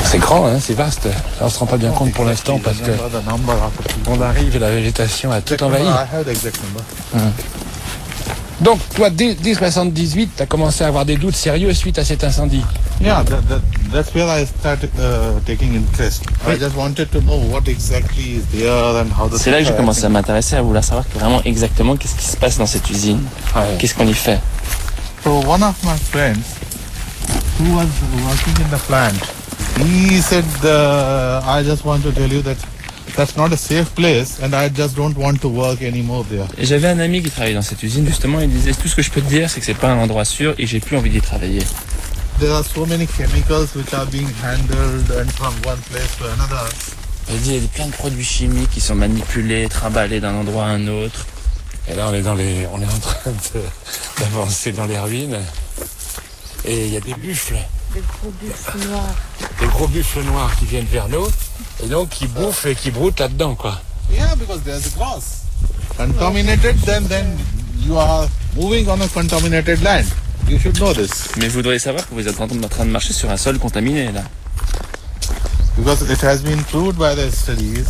C'est grand, hein, c'est vaste. Là, on ne se rend pas bien compte pour l'instant parce que on arrive et la végétation a tout envahi. Donc, toi, dès 78, tu as commencé à avoir des doutes sérieux suite à cet incendie. Yeah, that's where I started taking interest. I just wanted to know what exactly is there and how the. C'est là que j'ai commencé à m'intéresser, à vouloir savoir vraiment exactement qu'est-ce qui se passe dans cette usine. Ouais. Qu'est-ce qu'on y fait. So one of my friends who was working in the plant, he said, I just want to tell you that that's not a safe place and I just don't want to work anymore there. Et j'avais un ami qui travaillait dans cette usine, justement, il disait, tout ce que je peux te dire, c'est que c'est pas un endroit sûr et j'ai plus envie d'y travailler. There are so many chemicals which are being handled and from one place to another. Il dit, il y a plein de produits chimiques qui sont manipulés, trimballés d'un endroit à un autre. Et là, on est en train d'avancer dans les ruines. Et il y a des buffles. Des gros buffles noirs. Des gros buffles noirs qui viennent vers nous. Et donc, qui bouffent et qui broutent là-dedans, quoi. Yeah, because there's a grass. Contaminated, then you are moving on a contaminated land. You should know this. Mais vous devriez savoir que vous êtes en train de marcher sur un sol contaminé, là. Because it has been proved by the studies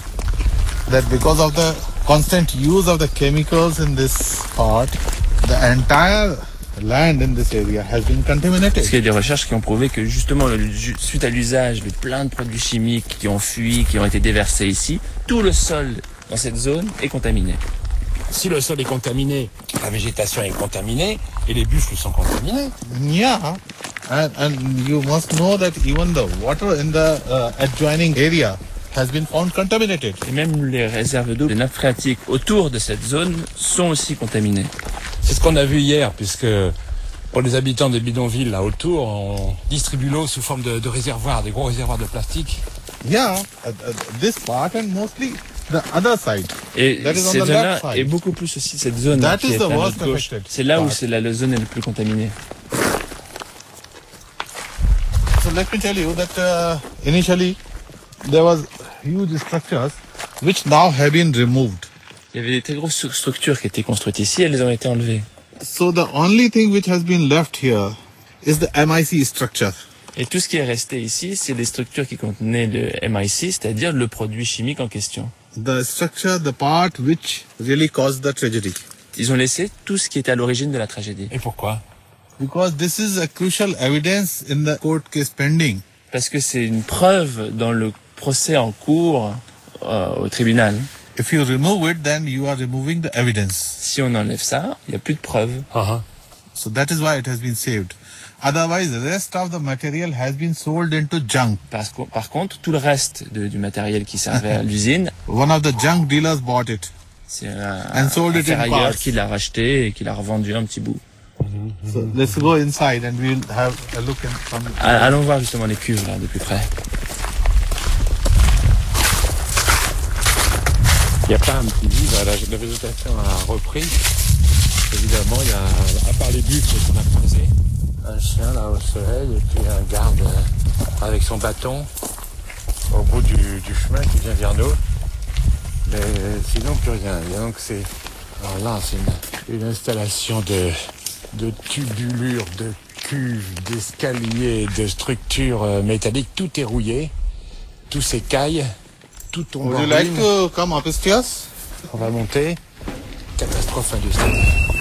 that because of the constant use of the chemicals in this part, the entire land in this area has been contaminated. Parce qu'il y a des recherches qui ont prouvé que justement, suite à l'usage de plein de produits chimiques qui ont fui, qui ont été déversés ici, tout le sol dans cette zone est contaminé. Si le sol est contaminé, la végétation est contaminée et les buffles sont contaminés. Yeah, and you must know that even the water in the adjoining area has been found contaminated. Et même les réserves d'eau, les nappes phréatiques autour de cette zone sont aussi contaminées. C'est ce qu'on a vu hier, puisque pour les habitants des bidonvilles là autour, on distribue l'eau sous forme de réservoirs, des gros réservoirs de plastique. Yeah, this part and mostly the other side. Et That is on cette the zone-là, left side. et beaucoup plus aussi cette zone That qui is est the à notre worst gauche. affected C'est là où part. c'est la zone est le plus contaminée. So let me tell you that initially there was huge structures which now have been removed. Il y avait des très grosses structures qui étaient construites ici, elles ont été enlevées. So the only thing which has been left here is the MIC structure. Et tout ce qui est resté ici, c'est des structures qui contenaient le MIC, c'est-à-dire le produit chimique en question. The structure, the part which really caused the tragedy. Ils ont laissé tout ce qui était à l'origine de la tragédie. Et pourquoi? Because this is a crucial evidence in the court case pending. Parce que c'est une preuve dans le procès en cours au tribunal. If you remove it, then you are removing the evidence. Si on enlève ça, il n'y a plus de preuves. So that is why it has been saved. Otherwise, the rest of the material has been sold into junk. Par contre, tout le reste du matériel qui servait à l'usine, One of the junk dealers bought it. c'est And sold un it in ferrailleur parts. qui l'a racheté et qui l'a revendu un petit bout. So let's go inside and we'll have a look in from. Allons voir justement les cuves là de plus près. Il n'y a pas un petit vide, la végétation a repris. Évidemment, il y a, à part les buffles qu'on a croisés, un chien là au soleil et puis un garde avec son bâton au bout du chemin qui vient vers nous. Mais sinon plus rien. Et donc alors là c'est une installation de tubulures, de cuves, d'escaliers, de structures métalliques. Tout est rouillé, tout s'écaille, tout tombe en Would you like ruine. to come upstairs? On va monter. Catastrophe industrielle.